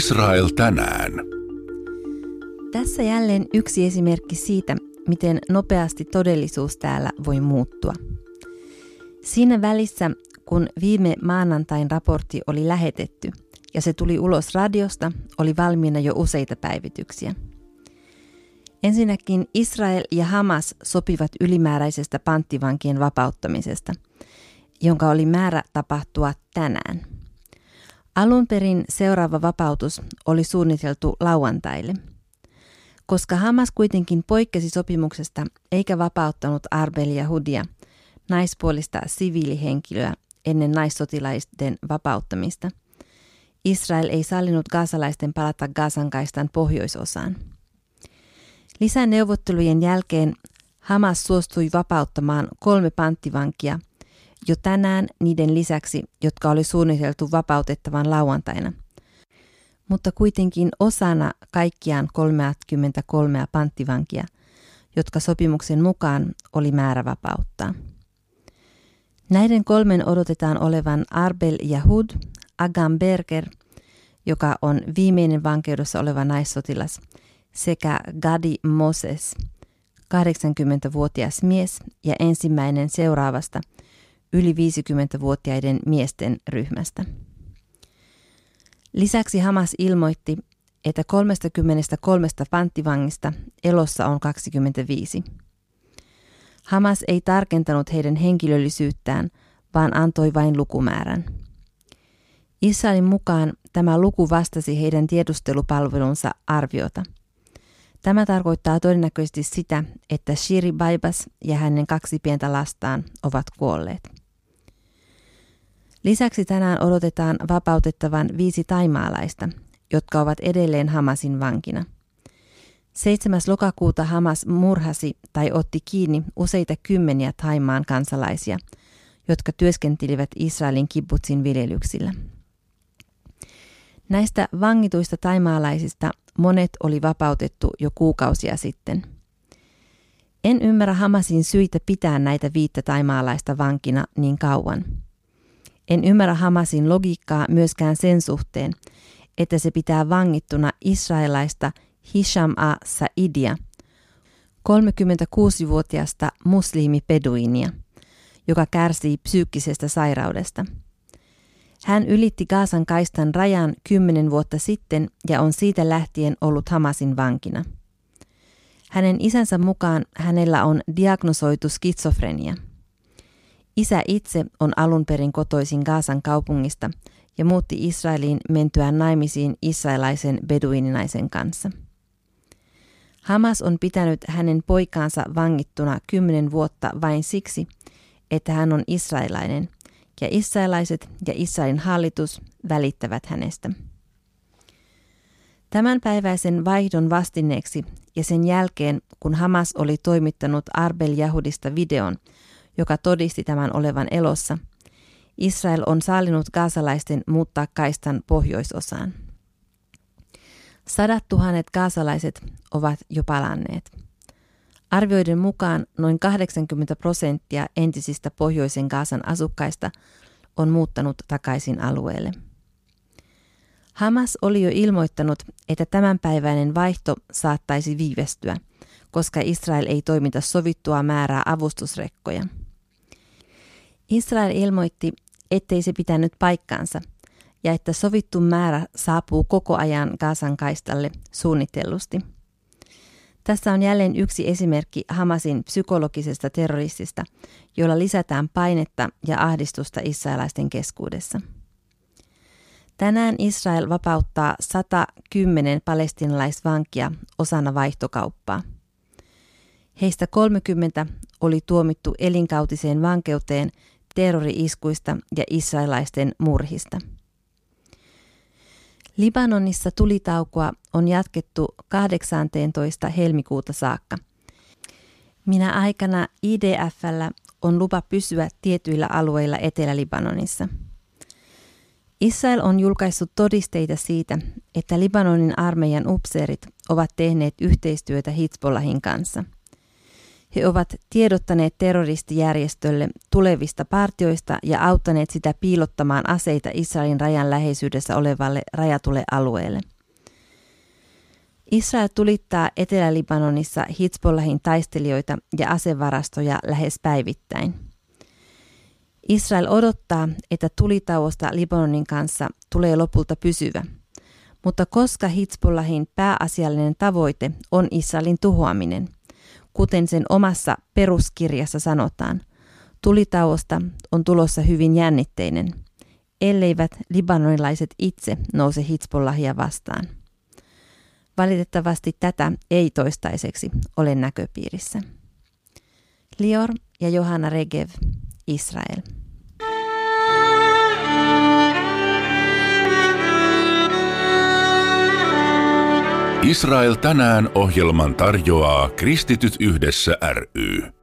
Israel tänään. Tässä jälleen yksi esimerkki siitä, miten nopeasti todellisuus täällä voi muuttua. Siinä välissä, kun viime maanantain raportti oli lähetetty ja se tuli ulos radiosta, oli valmiina jo useita päivityksiä. Ensinnäkin Israel ja Hamas sopivat ylimääräisestä panttivankien vapauttamisesta, jonka oli määrä tapahtua tänään. Alun perin seuraava vapautus oli suunniteltu lauantaille. Koska Hamas kuitenkin poikkesi sopimuksesta eikä vapauttanut Arbel Yahudia, naispuolista siviilihenkilöä, ennen naissotilaisten vapauttamista, Israel ei sallinut gazalaisten palata Gazan kaistan pohjoisosaan. Lisäneuvottelujen jälkeen Hamas suostui vapauttamaan 3 panttivankia jo tänään niiden lisäksi, jotka oli suunniteltu vapautettavan lauantaina, mutta kuitenkin osana kaikkiaan 33 panttivankia, jotka sopimuksen mukaan oli määrä vapauttaa. Näiden 3 odotetaan olevan Arbel Yahud, Agam Berger, joka on viimeinen vankeudessa oleva naissotilas, sekä Gadi Moses, 80-vuotias mies ja ensimmäinen seuraavasta yli 50-vuotiaiden miesten ryhmästä. Lisäksi Hamas ilmoitti, että 33 panttivangista elossa on 25. Hamas ei tarkentanut heidän henkilöllisyyttään, vaan antoi vain lukumäärän. Israelin mukaan tämä luku vastasi heidän tiedustelupalvelunsa arviota. Tämä tarkoittaa todennäköisesti sitä, että Shiri Baibas ja hänen 2 pientä lastaan ovat kuolleet. Lisäksi tänään odotetaan vapautettavan 5 thaimaalaista, jotka ovat edelleen Hamasin vankina. 7. lokakuuta Hamas murhasi tai otti kiinni useita kymmeniä Thaimaan kansalaisia, jotka työskentelivät Israelin kibbutsin viljelyksillä. Näistä vangituista thaimaalaisista monet oli vapautettu jo kuukausia sitten. En ymmärrä Hamasin syitä pitää näitä 5 thaimaalaista vankina niin kauan. En ymmärrä Hamasin logiikkaa myöskään sen suhteen, että se pitää vangittuna israelaista Hisham a-Saidia, 36-vuotiasta muslimipeduinia, joka kärsii psyykkisestä sairaudesta. Hän ylitti Gazan kaistan rajan 10 vuotta sitten ja on siitä lähtien ollut Hamasin vankina. Hänen isänsä mukaan hänellä on diagnosoitu skitsofrenia. Isä itse on alun perin kotoisin Gazan kaupungista ja muutti Israeliin mentyään naimisiin israelaisen beduininaisen kanssa. Hamas on pitänyt hänen poikaansa vangittuna 10 vuotta vain siksi, että hän on israelainen, ja israelaiset ja Israelin hallitus välittävät hänestä. Tämänpäiväisen vaihdon vastineeksi ja sen jälkeen, kun Hamas oli toimittanut Arbel Yahudista videon, joka todisti tämän olevan elossa, Israel on sallinut gazalaisten muuttaa kaistan pohjoisosaan. 100 000 gazalaiset ovat jo palanneet. Arvioiden mukaan noin 80% entisistä pohjoisen Gazan asukkaista on muuttanut takaisin alueelle. Hamas oli jo ilmoittanut, että tämänpäiväinen vaihto saattaisi viivästyä, koska Israel ei toimita sovittua määrää avustusrekkoja. Israel ilmoitti, ettei se pitänyt paikkaansa ja että sovittu määrä saapuu koko ajan Gazan kaistalle suunnitellusti. Tässä on jälleen yksi esimerkki Hamasin psykologisesta terroristista, jolla lisätään painetta ja ahdistusta israelaisten keskuudessa. Tänään Israel vapauttaa 110 palestiinalaisvankia osana vaihtokauppaa. Heistä 30 oli tuomittu elinkautiseen vankeuteen terrori-iskuista ja israelaisten murhista. Libanonissa tulitaukoa on jatkettu 18. helmikuuta saakka. Minä aikana IDF:llä on lupa pysyä tietyillä alueilla Etelä-Libanonissa. Israel on julkaissut todisteita siitä, että Libanonin armeijan upseerit ovat tehneet yhteistyötä Hizbollahin kanssa. He ovat tiedottaneet terroristijärjestölle tulevista partioista ja auttaneet sitä piilottamaan aseita Israelin rajan läheisyydessä olevalle rajatulle alueelle. Israel tulittaa Etelä-Libanonissa Hizbollahin taistelijoita ja asevarastoja lähes päivittäin. Israel odottaa, että tulitauosta Libanonin kanssa tulee lopulta pysyvä, mutta koska Hizbollahin pääasiallinen tavoite on Israelin tuhoaminen, kuten sen omassa peruskirjassa sanotaan, tulitauosta on tulossa hyvin jännitteinen, elleivät libanonilaiset itse nouse Hizbollahia vastaan. Valitettavasti tätä ei toistaiseksi ole näköpiirissä. Lior ja Johanna Regev, Israel. Israel tänään -ohjelman tarjoaa Kristityt yhdessä ry.